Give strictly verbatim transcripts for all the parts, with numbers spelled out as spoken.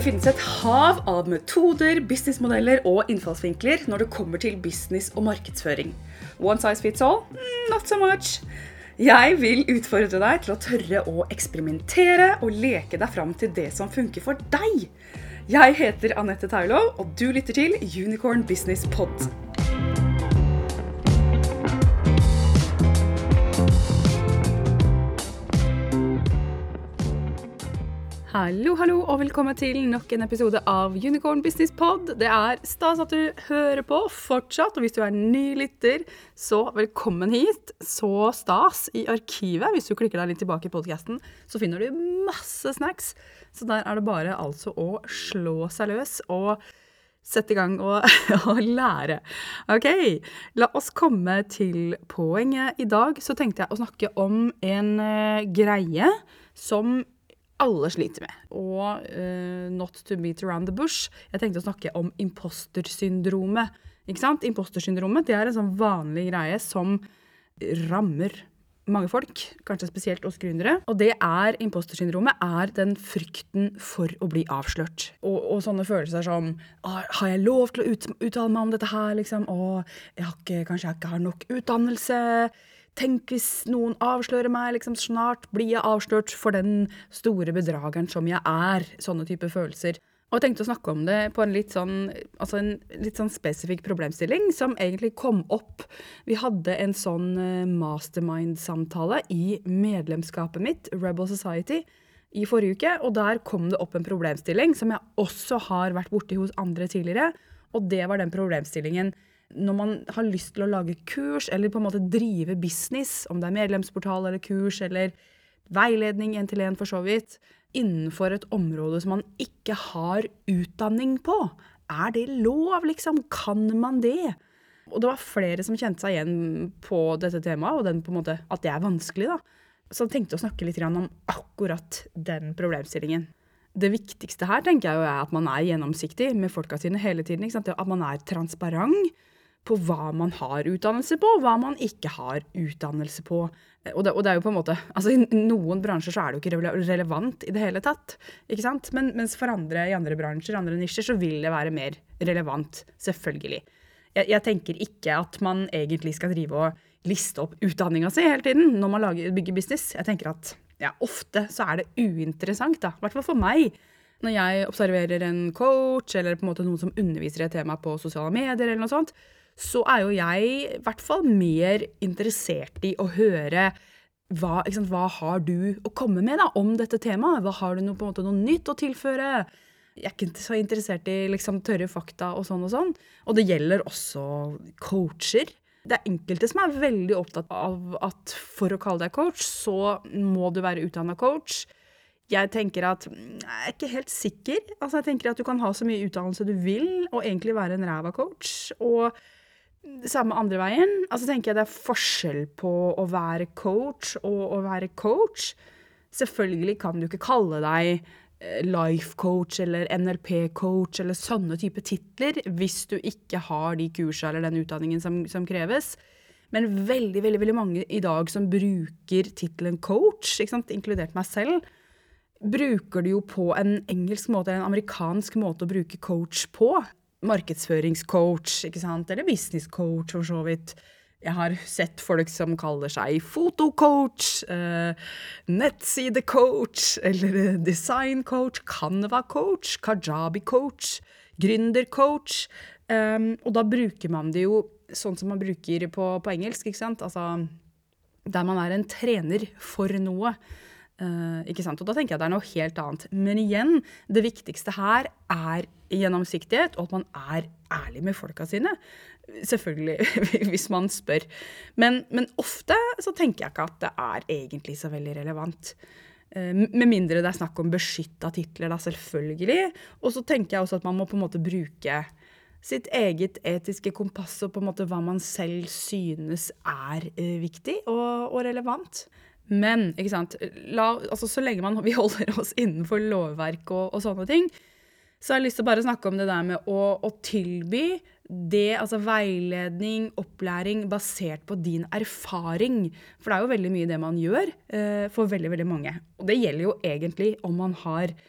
Det finnes et hav av metoder, businessmodeller og innfallsvinkler når det kommer til business og markedsføring. One size fits all? Not so much. Jeg vil utfordre deg til å tørre å eksperimentere og leke deg fram til det som funker for deg. Jeg heter Anette Taulov, og du lytter til Unicorn Business Pod. Hallo, hallo, og velkommen til nok en episode av Unicorn Business Pod. Det er stas at du hører på fortsatt, og hvis du er ny lytter, så velkommen hit. Så stas i arkivet. Hvis du klikker deg litt tilbake i podcasten, så finner du masse snacks. Så der er det bare altså å slå seg løs og sette i gang og, og lære. Ok, la oss komme til poenget. I dag så tenkte jeg å snakke om en uh, greie som alle sliter med, og uh, not to beat around the bush. Jeg tenkte å snakke om impostersyndromet. Ikke sant? Impostersyndromet, det er en sånn vanlig greie som rammer mange folk, kanskje spesielt oss gründere. Og det er, impostersyndromet er den frykten for å bli avslørt. Og, og sånne følelser som, har jeg lov til å ut, uttale meg om dette her, liksom? Og jeg har ikke, kanskje jeg ikke har nok utdannelse. Tenk hvis noen avslører meg, liksom snart blir jeg avslørt for den store bedrageren som jeg er. Sånne type følelser. Og jeg tenkte å snakke om det på en litt sånn, altså en litt sånn spesifikk problemstilling som egentlig kom opp. Vi hadde en sånn mastermind-samtale i medlemskapet mitt, Rebel Society, i forrige uke. Og der kom det opp en problemstilling som jeg også har vært borti hos andre tidligere. Og det var den problemstillingen når man har lyst til å lage kurs, eller på en måte drive business, om det er medlemsportal eller kurs, eller veiledning en til en for så vidt, innenfor et område som man ikke har utdanning på. Er det lov, liksom? Kan man det? Og det var flere som kjente seg igjen på dette temaet, og den på en måte, at det er vanskelig da. Så jeg tenkte å snakke litt om akkurat den problemstillingen. Det viktigste her, tenker jeg jo, er at man er gjennomsiktig med folka sine hele tiden, ikke sant? At man er transparent på hva man har utdannelse på, og hva man ikke har utdannelse på. Og det, og det er jo på en måte, altså i noen bransjer så er det jo ikke relevant i det hele tatt, ikke sant? Men, mens for andre, i andre bransjer, andre nisjer, så vil det være mer relevant, selvfølgelig. Jeg, jeg tenker ikke at man egentlig skal drive og liste opp utdanningen sin hele tiden når man lager, bygger business. Jeg tenker at ja, ofte så er det uinteressant da, i hvert fall for meg. Når jeg observerer en coach, eller på en måte noen som underviser et tema på sosiale medier eller noe sånt, så er jo jeg i hvert fall mer interessert i å høre hva, ikke sant, hva har du å komme med da, om dette temaet? Hva har du noe, på en måte, noe nytt å tilføre? Jeg er ikke så interessert i liksom, tørre fakta og sånn og sånn. Og det gjelder også coacher. Det er enkelte som er veldig opptatt av at for å kalle deg coach, så må du være utdannet coach. Jeg tenker at, jeg er ikke helt sikker. Altså, jeg tenker at du kan ha så mye utdannelse du vil, og egentlig være en ræva coach. Og det samme andre veien. Altså, tenker jeg det er forskjell på å være coach og å være coach. Selvfølgelig kan du ikke kalle deg life coach eller N L P coach eller sånne type titler hvis du ikke har de kurser eller den utdanningen som, som kreves. Men veldig, veldig, veldig mange i dag som bruker titlen coach, ikke sant, inkludert meg selv, bruker det jo på en engelsk måte, eller en amerikansk måte å bruke coach på. Markedsføringscoach, ikke sant, eller business coach for så vidt. Jeg har sett folk som kaller seg fotocoach, uh, nettsidecoach, eller designcoach, Canva-coach, Kajabi-coach, gründercoach. Um, og da bruker man det jo sånn som man bruker på, på engelsk, ikke sant? Altså, der man er en trener for noe. Uh, ikke sant? Og da tenker jeg det er noe helt annet. Men igjen, det viktigste her er gjennomsiktighet, og at man er ærlig med folka sine. Selvfølgelig, hvis man spør. Men, men ofte så tenker jeg ikke at det er egentlig så veldig relevant. Uh, med mindre det er snakk om beskyttet titler, da, selvfølgelig. Og så tenker jeg også at man må på en måte bruke sitt eget etiske kompass, og på en måte hva man selv synes er uh, viktig og, og relevant. Men, ikke sant, la, altså, så lenge man, vi holder oss innenfor lovverk og, og sånne ting, så har jeg lyst til å bare snakke om det der med å, å tilby det, altså veiledning, opplæring, basert på din erfaring. For det er jo veldig mye det man gjør eh, for veldig, veldig mange. Og det gjelder jo egentlig om man har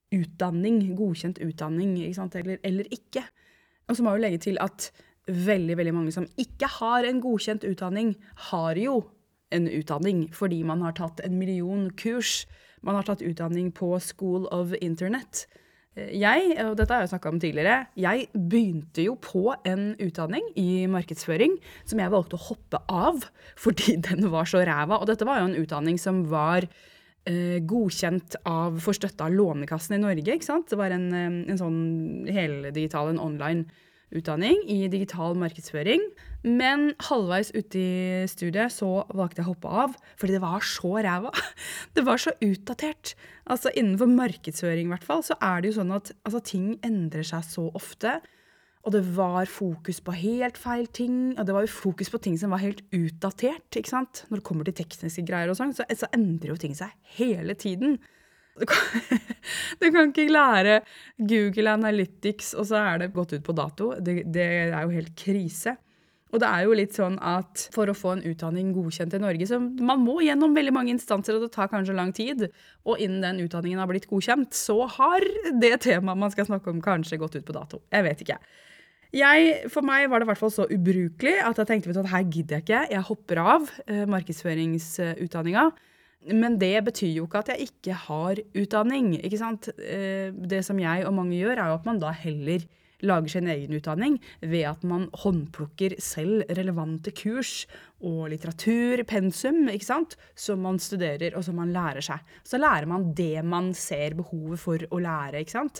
utdanning, godkjent utdanning, ikke sant? Eller, eller ikke. Og så må jeg jo legge til at veldig, veldig mange som ikke har en godkjent utdanning, har jo en utdanning, fordi man har tatt en million kurs. Man har tatt utdanning på School of Internet. Jeg, og dette har jeg snakket om tidligere, jeg begynte jo på en utdanning i markedsføring som jeg valgte å hoppe av, fordi den var så ræva. Og dette var jo en utdanning som var eh, godkjent av, for støtte av Lånekassen i Norge, ikke sant? Det var en, en sånn heldigital, en online utdanning i digital markedsføring. Men halvveis ute i studiet så valgte jeg å hoppe av, fordi det var så ræva. Det var så utdatert. Altså innenfor markedsføring i hvert fall, så er det jo sånn at altså, ting endrer seg så ofte. Og det var fokus på helt feil ting, og det var jo fokus på ting som var helt utdatert, ikke sant? Når det kommer til tekniske greier og sånn, så, så endrer jo ting seg hele tiden. Du kan, du kan ikke lære Google Analytics, og så er det gått ut på dato. Det, det er jo helt krise. Og det er jo litt sånn at for å få en utdanning godkjent i Norge, så man må gjennom veldig mange instanser, og det tar kanskje lang tid. Og innen den utdanningen har blitt godkjent, så har det temaet man skal snakke om kanskje gått ut på dato. Jeg vet ikke. Jeg, for meg var det i hvert fall så ubrukelig at jeg tenkte, vet du, at her gidder jeg ikke. Jeg hopper av eh, markedsføringsutdanningen. Men det betyr jo ikke at jeg ikke har utdanning, ikke sant? Det som jeg og mange gjør er jo at man da heller lager sin egen utdanning ved at man håndplukker selv relevante kurs og litteratur, pensum, ikke sant? Som man studerer og som man lærer seg. Så lærer man det man ser behovet for å lære, ikke sant?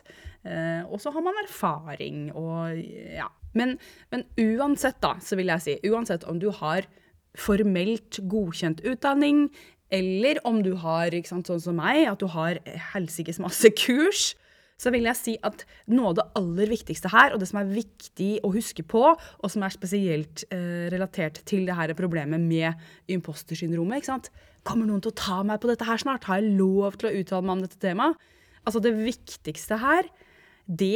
Og så har man erfaring og ja. Men, men uansett da, så vil jeg si, uansett om du har formelt godkjent utdanning, eller om du har, ikke sant, sånn som meg, at du har helsikes masse kurs, så vil jeg si at noe av det aller viktigste her, og det som er viktig å huske på, og som er spesielt eh, relatert til det her problemet med impostersyndromet, ikke sant? Kommer noen til å ta meg på dette her snart? Har jeg lov til å uttale meg om dette temaet? Altså det viktigste her, det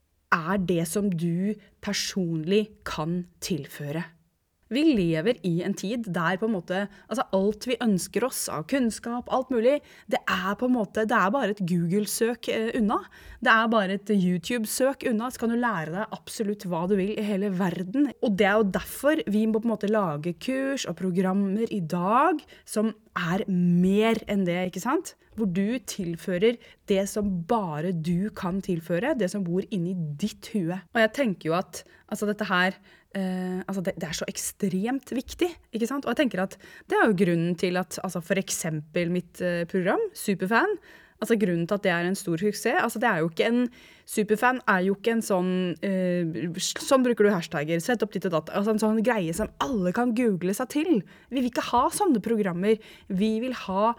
er det som du personlig kan tilføre. Vi lever i en tid der på en måte, altså alt vi ønsker oss av kunnskap, alt mulig, det er på en måte, det er bare et Google-søk eh, unna. Det er bare et YouTube-søk unna, så kan du lære deg absolutt hva du vil i hele verden. Og det er jo derfor vi må på en måte lage kurs og programmer i dag som er mer enn det, ikke sant? Hvor du tilfører det som bare du kan tilføre, det som bor inni ditt hue. Og jeg tenker jo at altså dette her, eh, altså det, det er så ekstremt viktig, ikke sant? Og jeg tenker at det er jo grunnen til at altså for eksempel mitt eh, program, Superfan, altså grunnen til at det er en stor suksess, altså det er jo ikke en, Superfan er jo ikke en sånn, eh, sånn bruker du hashtagger, sett opp ditt og datt, altså en sånn greie som alle kan google seg til. Vi vil ikke ha sånne programmer, vi vil ha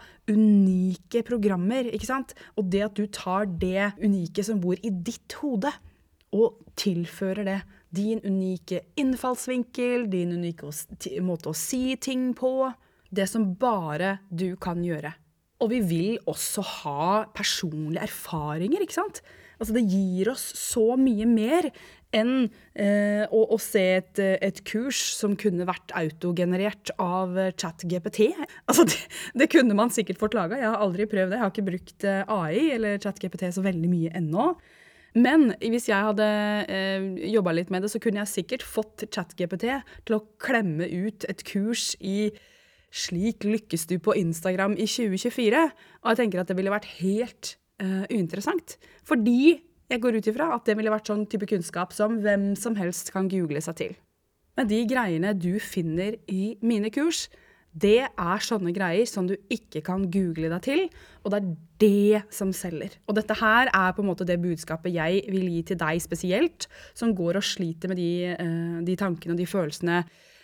unike programmer, ikke sant? Og det at du tar det unike som bor i ditt hode, og tilfører det, din unike innfallsvinkel, din unike måte å si ting på, det som bare du kan gjøre. Og vi vil også ha personlige erfaringer, ikke sant? Altså det gir oss så mye mer enn eh, å, å se et, et kurs som kunne vært autogenerert av ChatGPT. Altså det, det kunne man sikkert fått laget. Jeg har aldri prøvd det. Jeg har ikke brukt A I eller ChatGPT så veldig mye ennå. Men hvis jeg hadde eh, jobbet litt med det, så kunne jeg sikkert fått ChatGPT til å klemme ut et kurs i «Slik lykkes du på Instagram i tjue tjuefire», og jeg tenker at det ville vært helt uh, uinteressant. Fordi jeg går ut ifra at det ville vært sånn type kunnskap som hvem som helst kan google seg til. Men de greiene du finner i mine kurs, det er sånne greier som du ikke kan google deg til, og det er det som selger. Og dette her er på en måte det budskapet jeg vil gi til deg spesielt, som går og sliter med de, uh, de tankene og de følelsene.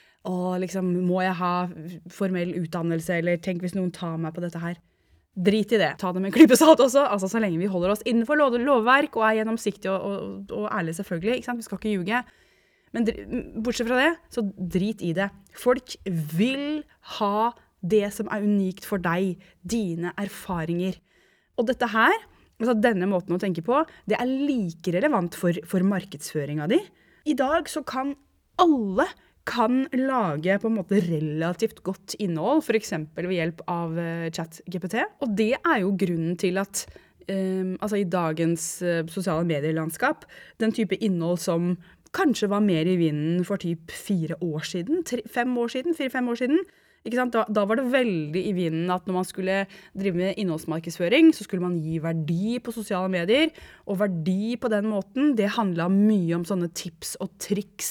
Og liksom, må jeg ha formell utdannelse, eller tenk hvis noen tar meg på dette her. Drit i det. Ta det med en klype salt også, altså så lenge vi holder oss innenfor lov lovverk, og er gjennomsiktige og, og, og ærlige selvfølgelig, ikke sant? Vi skal ikke ljuge. Men bortsett fra det, så drit i det. Folk vil ha det som er unikt for deg, dine erfaringer. Og dette her, altså denne måten å tenke på, det er like relevant for, for markedsføringen din. I dag så kan alle kan lage på en måte relativt godt innhold, for eksempel ved hjelp av ChatGPT. Og det er jo grunnen til at um, altså i dagens uh, sosiale medielandskap, den type innhold som kanskje var mer i vinden for typ fire år siden, tre, fem år siden, fire-fem år siden. Ikke sant? Da, da var det veldig i vinden at når man skulle drive med innholdsmarkedsføring, så skulle man gi verdi på sosiale medier, og verdi på den måten, det handlet mye om sånne tips og triks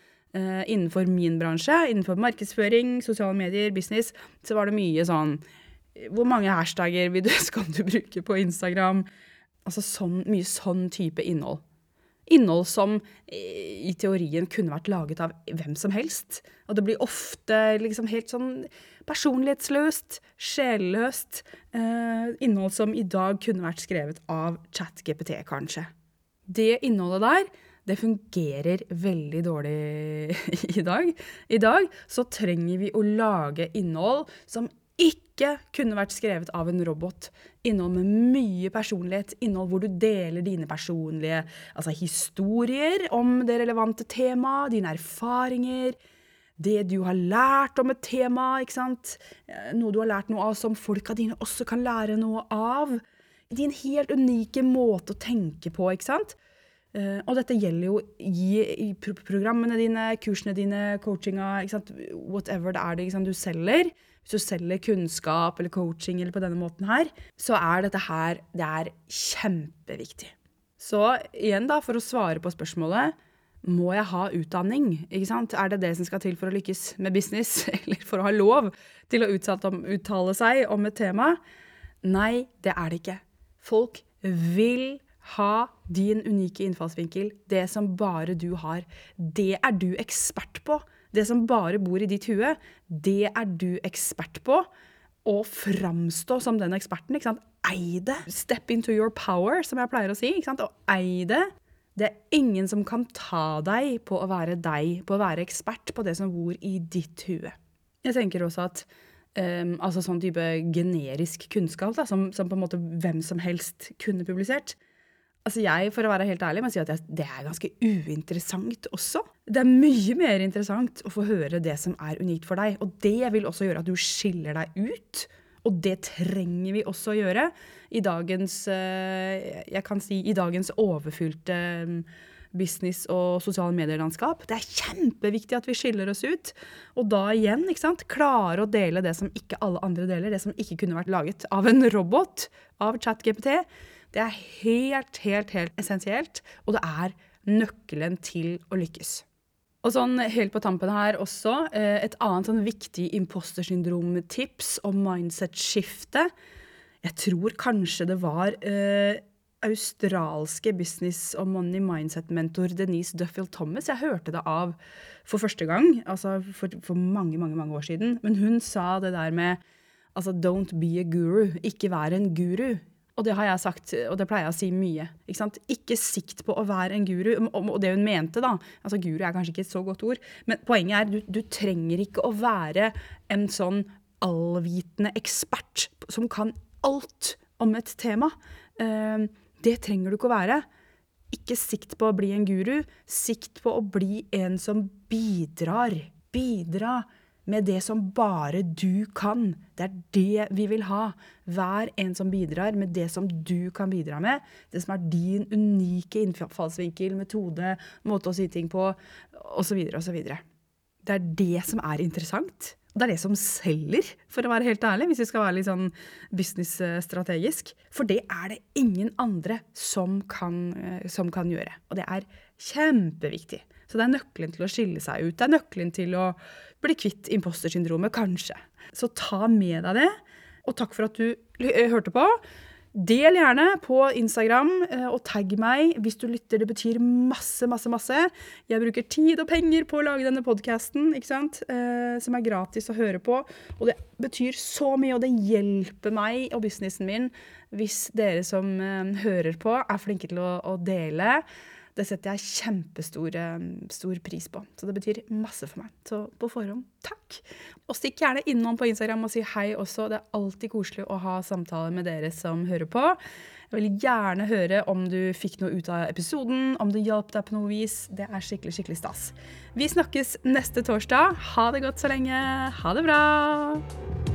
eh, innenfor min bransje, innenfor markedsføring, sosiale medier, business, så var det mye sånn, hvor mange hashtagger vil du, skal du bruke på Instagram? Altså sånn, mye sånn type innhold. Innhold som i teorien kunne vært laget av hvem som helst. Og det blir ofte liksom helt sånn personlighetsløst, sjelløst. Eh, innhold som i dag kunne vært skrevet av ChatGPT, kanskje. Det innholdet der, det fungerer veldig dårlig i dag. I dag så trenger vi å lage innhold som ikke kunne vært skrevet av en robot. Innhold med mye personlighet, innhold hvor du deler dine personlige altså historier om det relevante temaet, dine erfaringer, det du har lært om et tema, ikke sant? Noe du har lært noe av som folka dine også kan lære noe av. Din helt unike måte å tenke på, ikke sant? Uh, og dette gjelder jo i, i programmene dine, kursene dine, coachinga, ikke sant? Whatever det er det ikke sant, du selger. Hvis du selger kunnskap eller coaching eller på denne måten her, så er dette her, det er kjempeviktig. Så igjen da, for å svare på spørsmålet, må jeg ha utdanning, ikke sant? Er det det som skal til for å lykkes med business, eller for å ha lov til å uttale seg om et tema? Nei, det er det ikke. Folk vil ha din unike innfallsvinkel, det som bare du har. Det er du ekspert på. Det som bare bor i ditt hue, det er du ekspert på. Og framstå som den eksperten, ikke sant? Ei det. Step into your power, som jeg pleier å si, ikke sant? Og ei det. Det er ingen som kan ta deg på å være deg, på å være ekspert på det som bor i ditt hue. Jeg tenker også at um, altså sånn type generisk kunnskap, da, som, som på en måte hvem som helst kunne publisert. Altså jeg, for å være helt ærlig, må si at jeg, det er ganske uinteressant også. Det er mye mer interessant å få høre det som er unikt for deg, og det vil også gjøre at du skiller deg ut, og det trenger vi også å gjøre i dagens, jeg kan si, i dagens overfylte business- og sosiale medielandskap. Det er kjempeviktig at vi skiller oss ut, og da igjen, ikke sant, klare å dele det som ikke alle andre deler, det som ikke kunne vært laget av en robot, av ChatGPT. Det er helt, helt, helt essensielt, og det er nøkkelen til å lykkes. Og sånn helt på tampen her også, et annet sånn viktig imposter-syndrom-tips om mindset-skifte. Jeg tror kanskje det var eh, australske business- og money-mindset-mentor Denise Duffield-Thomas. Jeg hørte det av for første gang, altså for, for mange, mange, mange år siden. Men hun sa det der med, altså don't be a guru, ikke være en guru. Og det har jeg sagt, og det pleier jeg å si mye, ikke sant? Ikke sikt på å være en guru, og det hun mente da, altså guru er kanskje ikke et så godt ord, men poenget er, du, du trenger ikke å være en sånn allvitende ekspert som kan alt om et tema. Det trenger du ikke å være. Ikke sikt på å bli en guru, sikt på å bli en som bidrar, bidra med det som bare du kan. Det er det vi vil ha. Vær en som bidrar med det som du kan bidra med. Det som er din unike innfallsvinkel, metode, måte å si ting på, og så videre, og så videre. Det er det som er interessant. Det er det som selger, for å være helt ærlig, hvis vi skal være litt sånn business-strategisk. For det er det ingen andre som kan, som kan gjøre. Og det er kjempeviktig. Så det er nøkkelen til å skille seg ut. Det er nøkkelen til å bli kvitt imposter-syndromet, kanskje. Så ta med deg det, og takk for at du hørte på. Del gjerne på Instagram, og tagg meg hvis du lytter. Det betyr masse, masse, masse. Jeg bruker tid og penger på å lage denne podcasten, ikke sant? Som er gratis å høre på. Og det betyr så mye, og det hjelper meg og businessen min hvis dere som hører på er flinke til å, å dele. Det setter jeg kjempestor stor pris på. Så det betyr masse for meg. Så på forhånd, takk. Og stikk gjerne innom på Instagram og si hei også. Det er alltid koselig å ha samtaler med dere som hører på. Jeg vil gjerne høre om du fikk noe ut av episoden, om det hjalp deg på noe vis. Det er skikkelig, skikkelig stas. Vi snakkes neste torsdag. Ha det godt så lenge. Ha det bra!